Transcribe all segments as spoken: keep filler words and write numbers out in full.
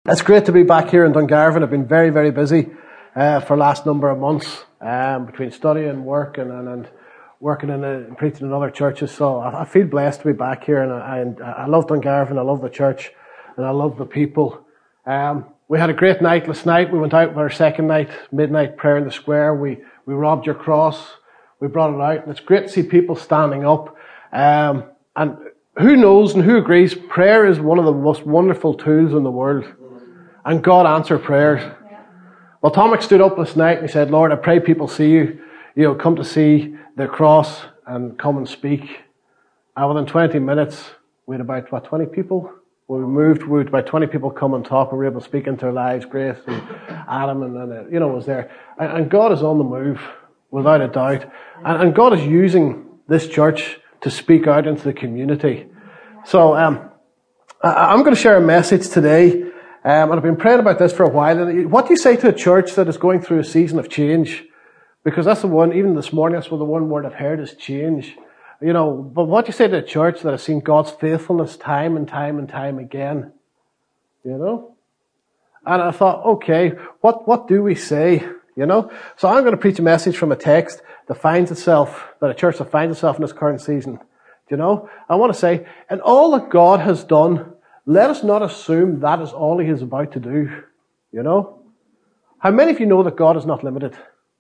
It's great to be back here in Dungarvan. I've been very, very busy uh, for the last number of months um, between study and work and, and, and working in and preaching in other churches. So I, I feel blessed to be back here, and I, and I love Dungarvan. I love the church, and I love the people. Um, we had a great night last night. We went out for our second night, midnight prayer in the square. We we robbed your cross. We brought it out, and it's great to see people standing up. Um, and who knows and who agrees, prayer is one of the most wonderful tools in the world. And God answered prayers. Yeah. Well, Tomic stood up last night and he said, Lord, I pray people see you, you know, come to see the cross and come and speak. And within twenty minutes, we had about, what, twenty people? When we moved, we had about twenty people come and talk, and we were able to speak into their lives. Grace and Adam and, and uh, you know, was there. And, and God is on the move, without a doubt. And, and God is using this church to speak out into the community. So, um, I, I'm going to share a message today. Um, and I've been praying about this for a while. And what do you say to a church that is going through a season of change? Because that's the one, even this morning, that's what the one word I've heard is change. You know, but what do you say to a church that has seen God's faithfulness time and time and time again? You know? And I thought, okay, what, what do we say? You know? So I'm going to preach a message from a text that finds itself, that a church that finds itself in this current season. You know? I want to say, and all that God has done, let us not assume that is all He is about to do. You know? How many of you know that God is not limited?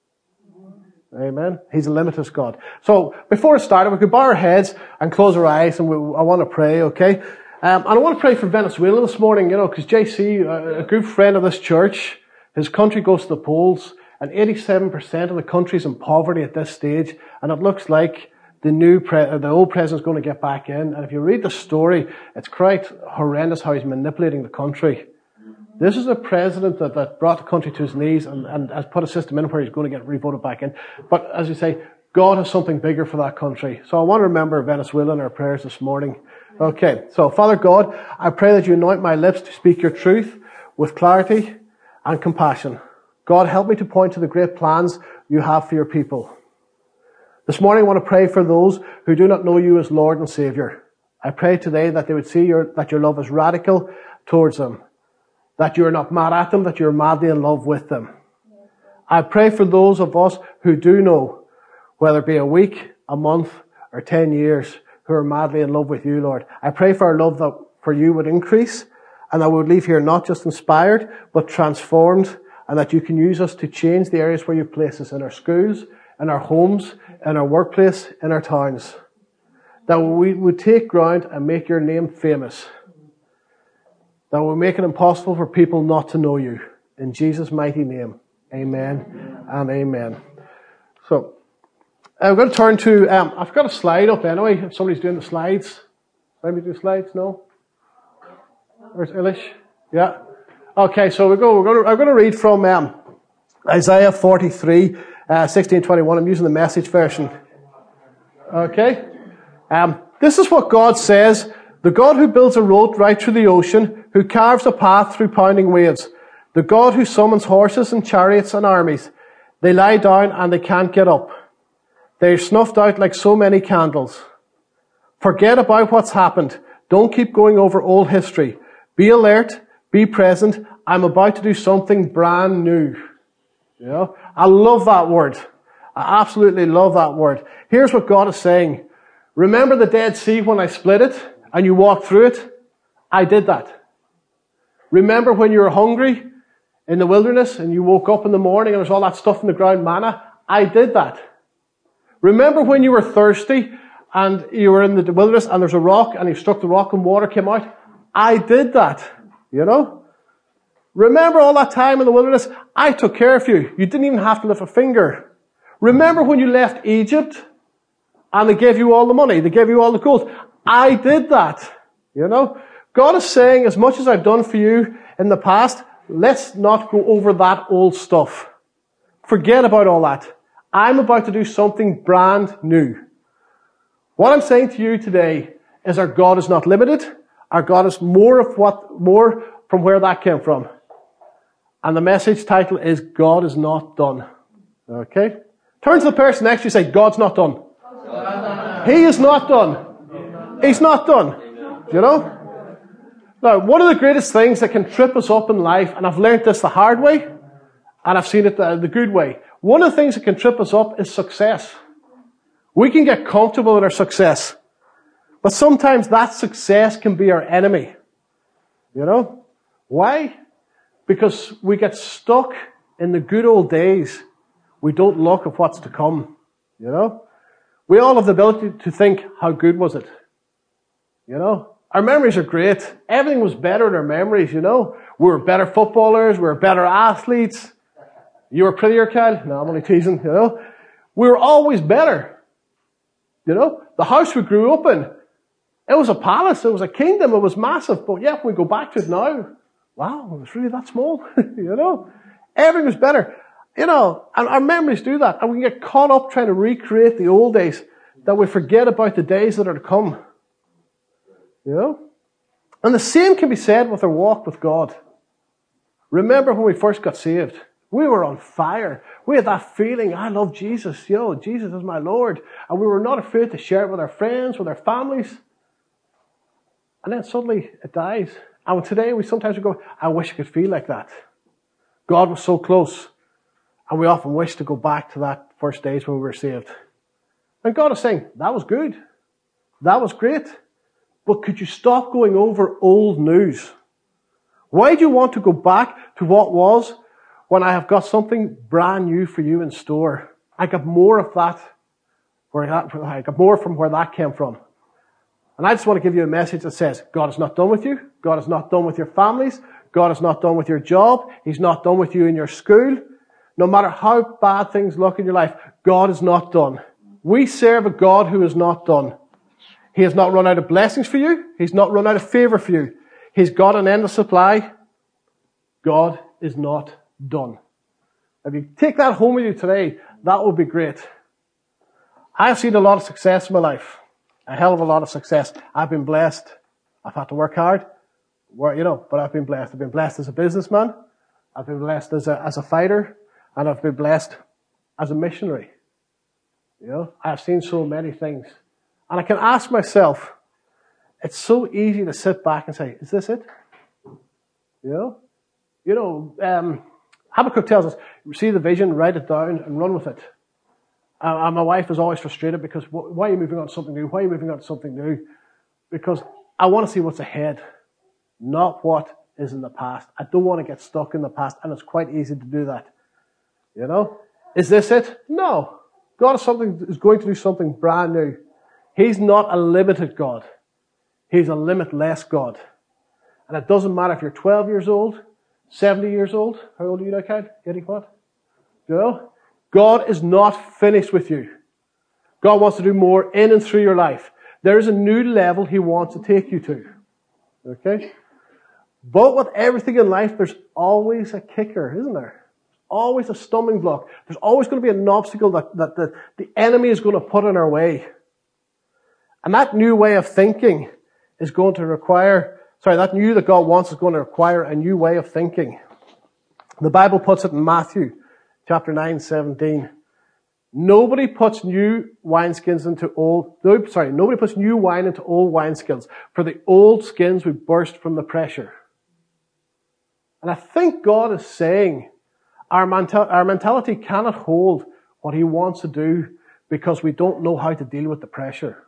Amen. He's a limitless God. So, before I start, we could bow our heads and close our eyes, and we, I want to pray, okay? Um, and I want to pray for Venezuela this morning, you know, because J C, a, a good friend of this church, his country goes to the polls, and eighty-seven percent of the country's in poverty at this stage, and it looks like the new, pre- the old president's going to get back in. And if you read the story, it's quite horrendous how he's manipulating the country. This is a president that, that brought the country to his knees and, and has put a system in where he's going to get re-voted back in. But as you say, God has something bigger for that country. So I want to remember Venezuela in our prayers this morning. Okay, so Father God, I pray that you anoint my lips to speak your truth with clarity and compassion. God, help me to point to the great plans you have for your people. This morning I want to pray for those who do not know you as Lord and Savior. I pray today that they would see your, that your love is radical towards them. That you're not mad at them, that you're madly in love with them. I pray for those of us who do know, whether it be a week, a month, or ten years, who are madly in love with you, Lord. I pray for our love that for you would increase, and that we would leave here not just inspired, but transformed, and that you can use us to change the areas where you place us in our schools, in our homes, in our workplace, in our towns. That we would take ground and make your name famous. That will make it impossible for people not to know you. In Jesus' mighty name, amen, amen. And amen. So, I'm going to turn to, um, I've got a slide up anyway, if somebody's doing the slides. Let me do slides, no? Where's Ilish? Yeah. Okay, so we go, we're going to, I'm going to read from um, Isaiah forty-three, uh, sixteen twenty-one. I'm using the Message version. Okay? Um, this is what God says. The God who builds a road right through the ocean, who carves a path through pounding waves. The God who summons horses and chariots and armies. They lie down and they can't get up. They're snuffed out like so many candles. Forget about what's happened. Don't keep going over old history. Be alert. Be present. I'm about to do something brand new. You know, I love that word. I absolutely love that word. Here's what God is saying. Remember the Dead Sea when I split it? And you walked through it? I did that. Remember when you were hungry in the wilderness and you woke up in the morning and there's all that stuff in the ground, manna? I did that. Remember when you were thirsty and you were in the wilderness and there's a rock and you struck the rock and water came out? I did that. You know? Remember all that time in the wilderness? I took care of you. You didn't even have to lift a finger. Remember when you left Egypt and they gave you all the money? They gave you all the gold? I did that. You know? God is saying, as much as I've done for you in the past, let's not go over that old stuff. Forget about all that. I'm about to do something brand new. What I'm saying to you today is our God is not limited. Our God is more of what, more from where that came from. And the message title is God is not done. Okay? Turn to the person next to you and say, God's not done. He is not done. He's not done. You know? Now, one of the greatest things that can trip us up in life, and I've learned this the hard way, and I've seen it the, the good way. One of the things that can trip us up is success. We can get comfortable with our success. But sometimes that success can be our enemy. You know? Why? Because we get stuck in the good old days. We don't look at what's to come. You know? We all have the ability to think, how good was it? You know? Our memories are great. Everything was better in our memories, you know? We were better footballers. We were better athletes. You were prettier, Kyle? No, I'm only teasing, you know? We were always better. You know? The house we grew up in, it was a palace. It was a kingdom. It was massive. But yeah, if we go back to it now, wow, it was really that small. You know? Everything was better. You know, and our memories do that. And we get caught up trying to recreate the old days that we forget about the days that are to come. You know? And the same can be said with our walk with God. Remember when we first got saved? We were on fire. We had that feeling, I love Jesus. You know, Jesus is my Lord. And we were not afraid to share it with our friends, with our families. And then suddenly it dies. And today we sometimes go, I wish I could feel like that. God was so close. And we often wish to go back to that first days when we were saved. And God is saying, that was good. That was great. But could you stop going over old news? Why do you want to go back to what was when I have got something brand new for you in store? I got more of that. Where I got more from where that came from. And I just want to give you a message that says, God is not done with you. God is not done with your families. God is not done with your job. He's not done with you in your school. No matter how bad things look in your life, God is not done. We serve a God who is not done. He has not run out of blessings for you. He's not run out of favor for you. He's got an endless supply. God is not done. If you take that home with you today, that would be great. I've seen a lot of success in my life. A hell of a lot of success. I've been blessed. I've had to work hard. Work, you know, but I've been blessed. I've been blessed as a businessman. I've been blessed as a, as a fighter. And I've been blessed as a missionary. You know, I've seen so many things. And I can ask myself, it's so easy to sit back and say, is this it? You know? You know, um, Habakkuk tells us, see the vision, write it down, and run with it. Uh, and my wife is always frustrated because, why are you moving on to something new? Why are you moving on to something new? Because I want to see what's ahead, not what is in the past. I don't want to get stuck in the past, and it's quite easy to do that. You know? Is this it? No. God is something is going to do something brand new. He's not a limited God. He's a limitless God. And it doesn't matter if you're twelve years old, seventy years old. How old are you now, Kyle? eighty what? You know? God is not finished with you. God wants to do more in and through your life. There is a new level He wants to take you to. Okay? But with everything in life, there's always a kicker, isn't there? Always a stumbling block. There's always going to be an obstacle that, that the, the enemy is going to put in our way. And that new way of thinking is going to require, sorry, that new that God wants is going to require a new way of thinking. The Bible puts it in Matthew chapter nine, seventeen. Nobody puts new wineskins into old, no, sorry, nobody puts new wine into old wineskins, for the old skins would burst from the pressure. And I think God is saying, Our, mental, our mentality cannot hold what He wants to do because we don't know how to deal with the pressure.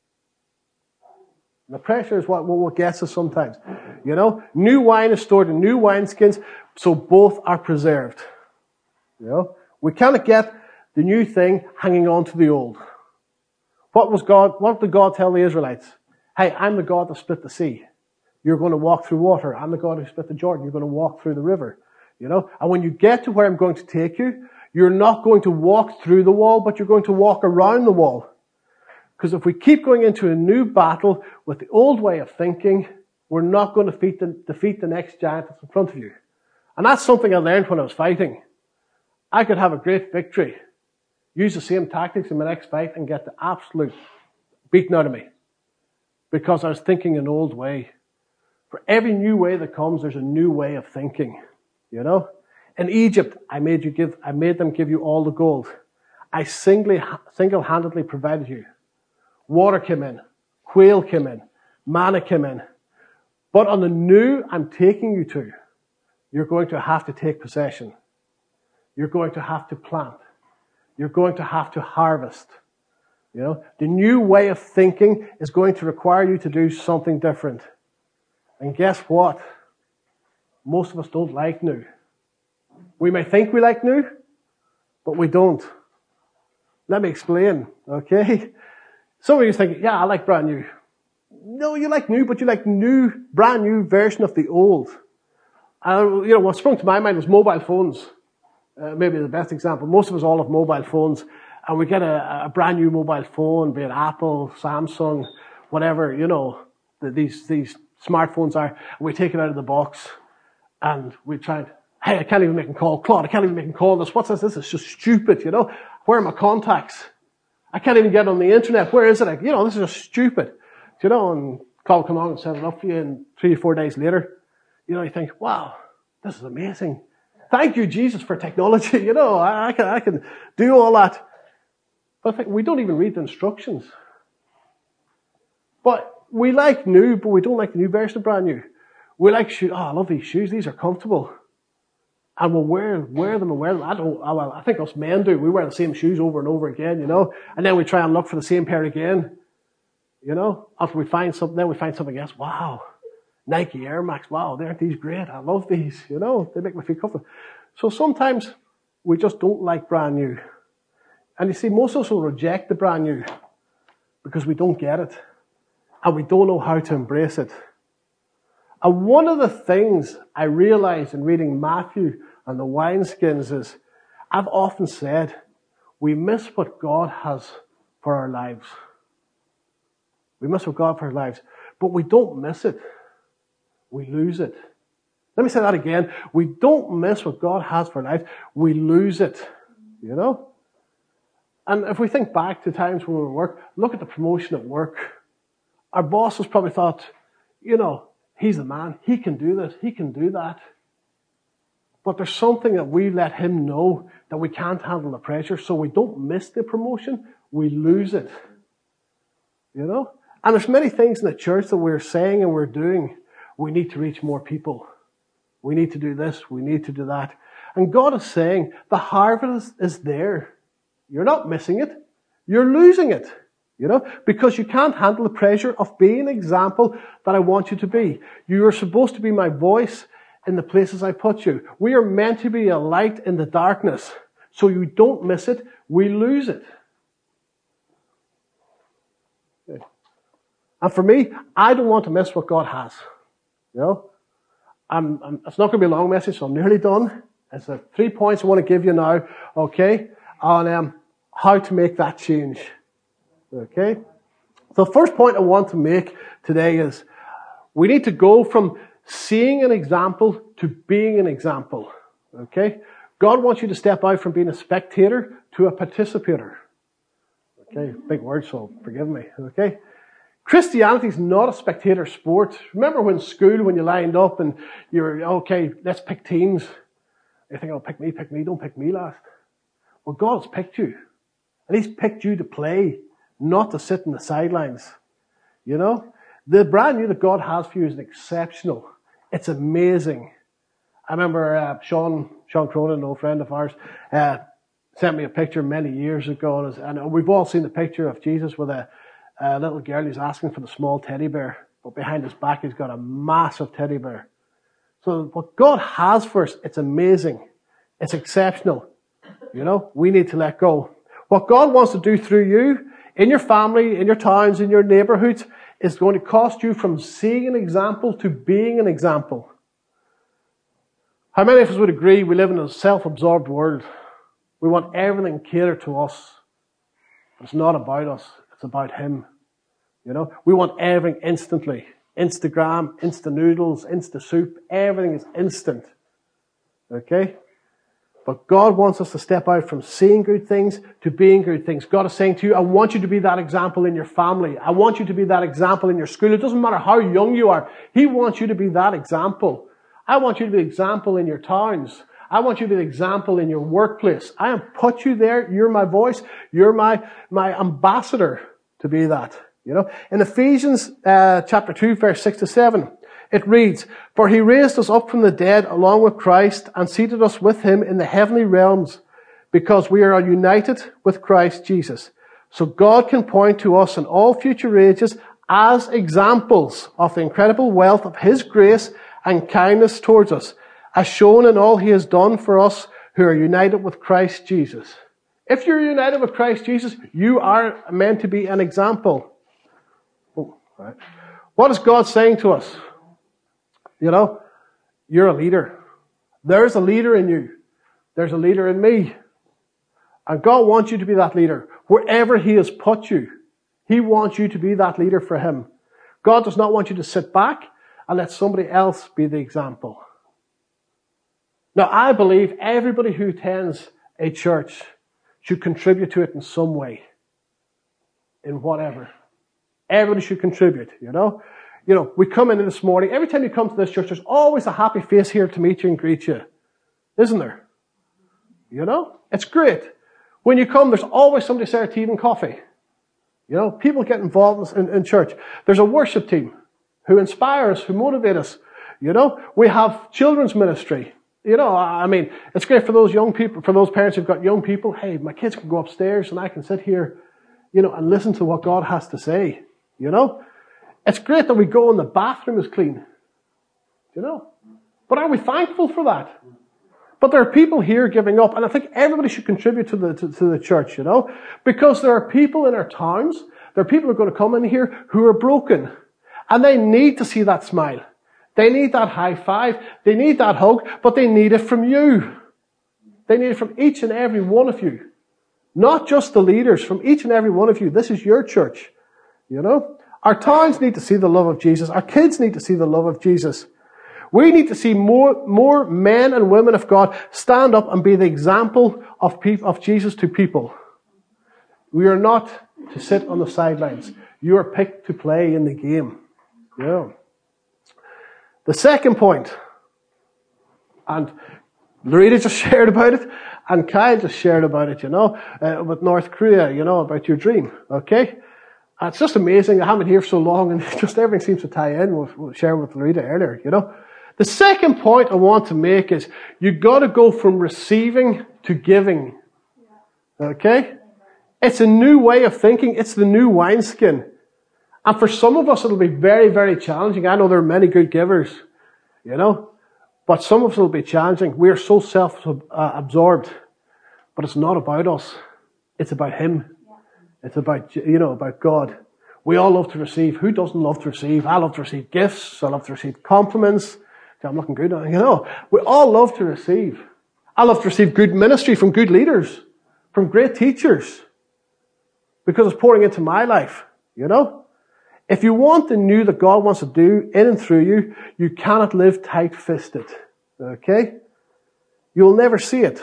And the pressure is what, what gets us sometimes. You know, new wine is stored in new wineskins, so both are preserved. You know, we cannot get the new thing hanging on to the old. What was God? What did God tell the Israelites? Hey, I'm the God that split the sea. You're going to walk through water. I'm the God who split the Jordan. You're going to walk through the river. You know, and when you get to where I'm going to take you, you're not going to walk through the wall, but you're going to walk around the wall. Because if we keep going into a new battle with the old way of thinking, we're not going to defeat the, defeat the next giant that's in front of you. And that's something I learned when I was fighting. I could have a great victory, use the same tactics in my next fight, and get the absolute beaten out of me. Because I was thinking an old way. For every new way that comes, there's a new way of thinking. You know, in Egypt, I made you give, I made them give you all the gold. I singly, single-handedly provided you. Water came in, quail came in, manna came in. But on the new I'm taking you to, you're going to have to take possession. You're going to have to plant. You're going to have to harvest. You know, the new way of thinking is going to require you to do something different. And guess what? Most of us don't like new. We may think we like new, but we don't. Let me explain, okay? Some of you think, yeah, I like brand new. No, you like new, but you like new, brand new version of the old. Uh, you know, what sprung to my mind was mobile phones. Uh, maybe the best example. Most of us all have mobile phones, and we get a, a brand new mobile phone, be it Apple, Samsung, whatever, you know, the, these, these smartphones are, and we take it out of the box, and we try and, hey, I can't even make a call. Claude, I can't even make a call. This, what's this? This is just stupid, you know. Where are my contacts? I can't even get on the internet. Where is it? You know, this is just stupid. You know, and Claude will come on and set it up for you, and three or four days later, you know, you think, wow, this is amazing. Thank you, Jesus, for technology. You know, I, I can, I can do all that. But I think we don't even read the instructions. But we like new, but we don't like the new version of brand new. We like shoes. Oh, I love these shoes. These are comfortable. And we'll wear, wear them and wear them. I don't, oh, well, I think us men do. We wear the same shoes over and over again, you know. And then we try and look for the same pair again. You know, after we find something, then we find something else. Wow. Nike Air Max. Wow, aren't these great? I love these. You know, they make me feel comfortable. So sometimes we just don't like brand new. And you see, most of us will reject the brand new because we don't get it. And we don't know how to embrace it. And one of the things I realized in reading Matthew and the wineskins is, I've often said, we miss what God has for our lives. We miss what God for our lives. But we don't miss it. We lose it. Let me say that again. We don't miss what God has for our lives. We lose it. You know? And if we think back to times when we were at work, look at the promotion at work. Our bosses probably thought, you know, he's the man. He can do this. He can do that. But there's something that we let him know that we can't handle the pressure, so we don't miss the promotion. We lose it. You know? And there's many things in the church that we're saying and we're doing. We need to reach more people. We need to do this. We need to do that. And God is saying, the harvest is there. You're not missing it. You're losing it. You know, because you can't handle the pressure of being an example that I want you to be. You are supposed to be my voice in the places I put you. We are meant to be a light in the darkness. So you don't miss it. We lose it. Okay. And for me, I don't want to miss what God has. You know, I'm, I'm, it's not going to be a long message, so I'm nearly done. It's the three points I want to give you now, okay, on um, how to make that change. Okay? So the first point I want to make today is we need to go from seeing an example to being an example. Okay? God wants you to step out from being a spectator to a participator. Okay? Big word, so forgive me. Okay? Christianity is not a spectator sport. Remember when school, when you lined up and you're, okay, let's pick teams. You think, oh, pick me, pick me, don't pick me last. Well, God's picked you. And He's picked you to play, not to sit in the sidelines. You know? The brand new that God has for you is exceptional. It's amazing. I remember uh, Sean, Sean Cronin, an old friend of ours, uh, sent me a picture many years ago. And, and we've all seen the picture of Jesus with a, a little girl who's asking for the small teddy bear. But behind his back, he's got a massive teddy bear. So what God has for us, it's amazing. It's exceptional. You know, we need to let go. What God wants to do through you, in your family, in your towns, in your neighborhoods, is going to cost you from seeing an example to being an example. How many of us would agree we live in a self-absorbed world? We want everything catered to us. It's not about us. It's about Him. You know, we want everything instantly. Instagram, Insta noodles, Insta soup, everything is instant. Okay? But God wants us to step out from seeing good things to being good things. God is saying to you, I want you to be that example in your family. I want you to be that example in your school. It doesn't matter how young you are. He wants you to be that example. I want you to be the example in your towns. I want you to be the example in your workplace. I have put you there. You're my voice. You're my, my ambassador to be that. You know, in Ephesians uh, chapter two, verse six to seven, It reads, "For he raised us up from the dead along with Christ and seated us with him in the heavenly realms because we are united with Christ Jesus. So God can point to us in all future ages as examples of the incredible wealth of his grace and kindness towards us, as shown in all he has done for us who are united with Christ Jesus." If you're united with Christ Jesus, you are meant to be an example. Oh, right. What is God saying to us? You know, you're a leader. There's a leader in you. There's a leader in me. And God wants you to be that leader. Wherever he has put you, he wants you to be that leader for him. God does not want you to sit back and let somebody else be the example. Now, I believe everybody who attends a church should contribute to it in some way. In whatever. Everybody should contribute, you know. You know, we come in this morning. Every time you come to this church, there's always a happy face here to meet you and greet you. Isn't there? You know? It's great. When you come, there's always somebody serve tea and coffee. You know, people get involved in, in church. There's a worship team who inspire us, who motivate us. You know, we have children's ministry. You know, I mean, it's great for those young people, for those parents who've got young people. Hey, my kids can go upstairs and I can sit here, you know, and listen to what God has to say. You know, it's great that we go and the bathroom is clean. You know, but are we thankful for that? But there are people here giving up, and I think everybody should contribute to the to, to the church, you know, because there are people in our towns, there are people who are going to come in here who are broken, and they need to see that smile. They need that high five. They need that hug, but they need it from you. They need it from each and every one of you. Not just the leaders, from each and every one of you. This is your church, you know. Our towns need to see the love of Jesus. Our kids need to see the love of Jesus. We need to see more, more men and women of God stand up and be the example of, pe- of Jesus to people. We are not to sit on the sidelines. You are picked to play in the game. Yeah. The second point, and Loretta just shared about it, and Kyle just shared about it, you know, uh, with North Korea, you know, about your dream, okay? And it's just amazing. I haven't been here for so long, and just everything seems to tie in with, with sharing with Loretta earlier, you know. The second point I want to make is you've got to go from receiving to giving, okay? It's a new way of thinking. It's the new wineskin. And for some of us, it'll be very, very challenging. I know there are many good givers, you know, but some of us will be challenging. We are so self-absorbed, but it's not about us. It's about him. It's about, you know, about God. We all love to receive. Who doesn't love to receive? I love to receive gifts. I love to receive compliments. I'm looking good. You know, we all love to receive. I love to receive good ministry from good leaders, from great teachers, because it's pouring into my life, you know. If you want the new that God wants to do in and through you, you cannot live tight-fisted. Okay? You'll never see it.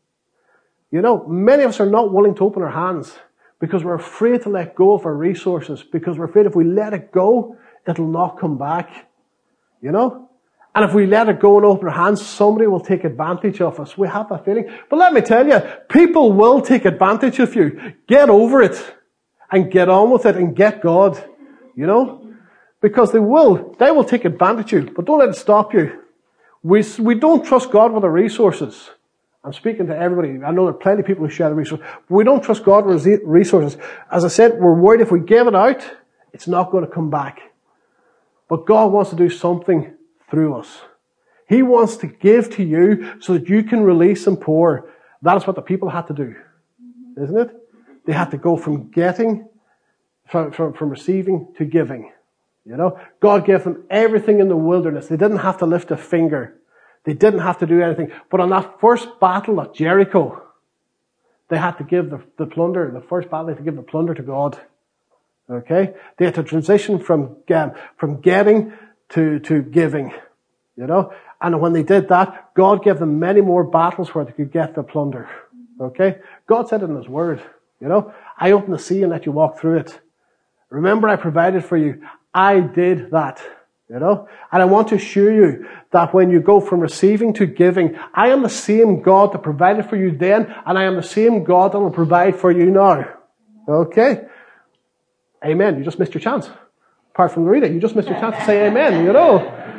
You know, many of us are not willing to open our hands because we're afraid to let go of our resources, because we're afraid if we let it go, it'll not come back. You know? And if we let it go and open our hands, somebody will take advantage of us. We have that feeling. But let me tell you, people will take advantage of you. Get over it and get on with it and get God. You know, because they will, they will take advantage of you, but don't let it stop you. We, we don't trust God with our resources. I'm speaking to everybody. I know there are plenty of people who share the resources, but we don't trust God with resources. As I said, we're worried if we give it out, it's not going to come back. But God wants to do something through us. He wants to give to you so that you can release and pour. That is what the people had to do, isn't it? They had to go from getting From, from, from receiving to giving. You know, God gave them everything in the wilderness. They didn't have to lift a finger. They didn't have to do anything. But on that first battle at Jericho, they had to give the, the plunder, the first battle, they had to give the plunder to God. Okay? They had to transition from, um, from getting to, to giving. You know? And when they did that, God gave them many more battles where they could get the plunder. Okay? God said it in His Word. You know? I opened the sea and let you walk through it. Remember, I provided for you. I did that, you know. And I want to assure you that when you go from receiving to giving, I am the same God that provided for you then, and I am the same God that will provide for you now. Okay? Amen. You just missed your chance. Apart from Loretta, you just missed your chance to say amen, you know.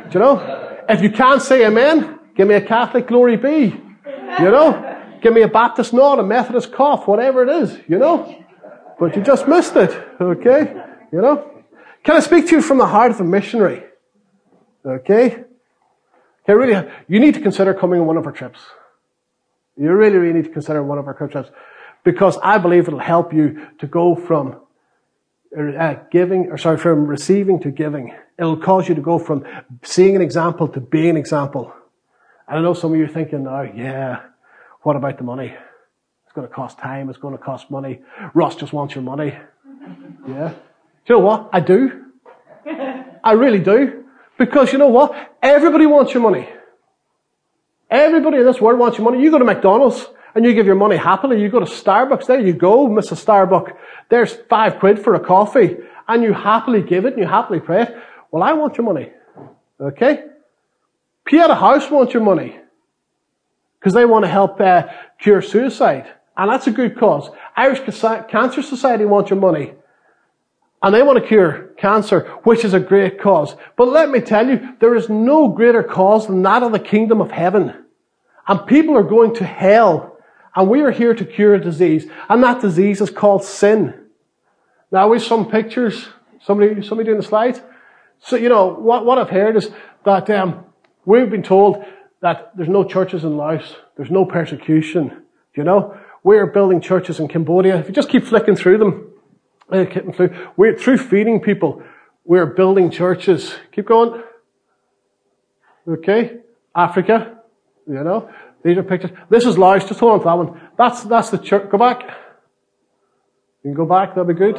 Do you know? If you can't say amen, give me a Catholic glory be. You know? Give me a Baptist nod, a Methodist cough, whatever it is, you know? But you just missed it, okay? You know? Can I speak to you from the heart of a missionary? Okay? Okay, really, you need to consider coming on one of our trips. You really, really need to consider one of our trips. Because I believe it'll help you to go from uh, giving, or sorry, from receiving to giving. It'll cause you to go from seeing an example to being an example. And I know some of you are thinking, oh yeah, what about the money? It's going to cost time, it's going to cost money. Ross just wants your money. Yeah. Do you know what? I do. I really do. Because you know what? Everybody wants your money. Everybody in this world wants your money. You go to McDonald's and you give your money happily. You go to Starbucks. There you go, Missus Starbuck. There's five quid for a coffee. And you happily give it and you happily pay it. Well, I want your money. Okay? Pieta House wants your money. Because they want to help uh, cure suicide. And that's a good cause. Irish Cancer Society wants your money. And they want to cure cancer, which is a great cause. But let me tell you, there is no greater cause than that of the kingdom of heaven. And people are going to hell. And we are here to cure a disease. And that disease is called sin. Now, we have some pictures. Somebody, somebody doing the slides? So, you know, what, what I've heard is that um, we've been told that there's no churches in Laos. There's no persecution. You know? We're building churches in Cambodia. If you just keep flicking through them, We're, through feeding people, we're building churches. Keep going. Okay. Africa. You know. These are pictures. This is Laos. Just hold on to that one. That's, that's the church. Go back. You can go back. That'll be good.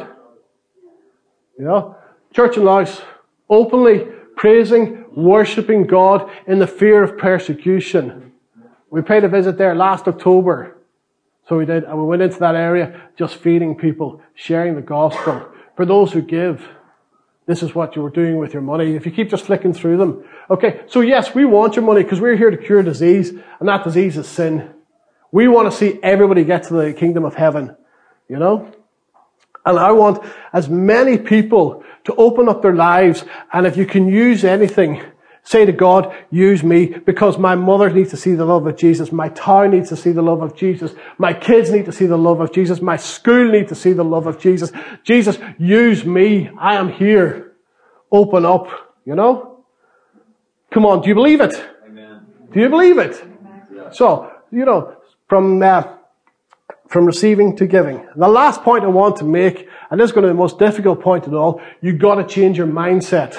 You know. Church in Laos. Openly praising, worshipping God in the fear of persecution. We paid a visit there last October. So we did, and we went into that area just feeding people, sharing the gospel. For those who give, this is what you were doing with your money. If you keep just flicking through them. Okay, so yes, we want your money because we're here to cure disease, and that disease is sin. We want to see everybody get to the kingdom of heaven, you know? And I want as many people to open up their lives, and if you can use anything, say to God, use me, because my mother needs to see the love of Jesus. My town needs to see the love of Jesus. My kids need to see the love of Jesus. My school needs to see the love of Jesus. Jesus, use me. I am here. Open up, you know? Come on, do you believe it? Amen. Do you believe it? Amen. So, you know, from uh, from receiving to giving. The last point I want to make, and this is going to be the most difficult point of all, you've got to change your mindset.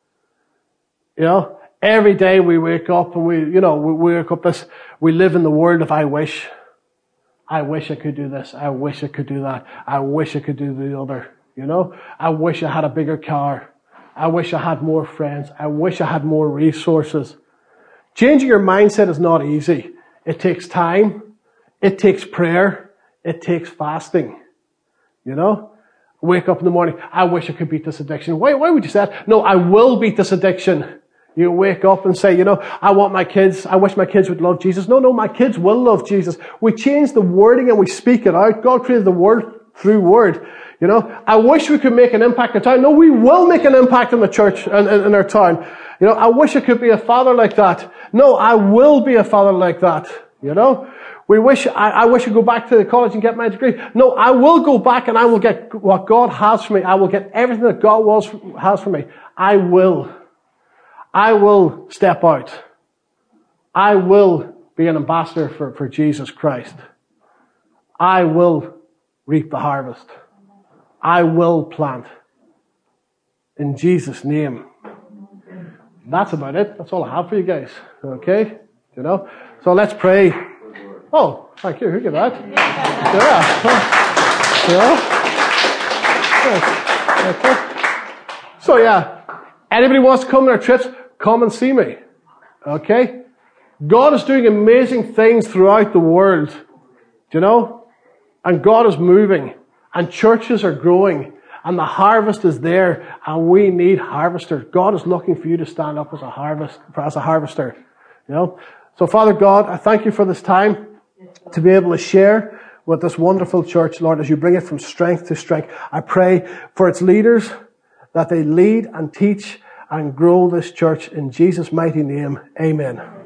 You know, every day we wake up and we, you know, we wake up this, we live in the world of I wish. I wish I could do this. I wish I could do that. I wish I could do the other. You know, I wish I had a bigger car. I wish I had more friends. I wish I had more resources. Changing your mindset is not easy. It takes time. It takes prayer. It takes fasting. You know, wake up in the morning. I wish I could beat this addiction. Why, why would you say that? No, I will beat this addiction. You wake up and say, you know, I want my kids, I wish my kids would love Jesus. No, no, my kids will love Jesus. We change the wording and we speak it out. God created the word through word. You know, I wish we could make an impact in town. No, we will make an impact in the church and in, in our town. You know, I wish I could be a father like that. No, I will be a father like that. You know, we wish, I, I wish I could go back to the college and get my degree. No, I will go back and I will get what God has for me. I will get everything that God was, has for me. I will. I will step out. I will be an ambassador for, for Jesus Christ. I will reap the harvest. I will plant. In Jesus' name. That's about it. That's all I have for you guys. Okay? You know? So let's pray. Oh, thank you. Who did that? Yeah. Yeah. Okay. So yeah. Anybody wants to come on our trips, come and see me. Okay? God is doing amazing things throughout the world. Do you know? And God is moving. And churches are growing. And the harvest is there. And we need harvesters. God is looking for you to stand up as a harvest, as a harvester. You know? So Father God, I thank you for this time to be able to share with this wonderful church, Lord, as you bring it from strength to strength. I pray for its leaders, that they lead and teach and grow this church in Jesus' mighty name. Amen.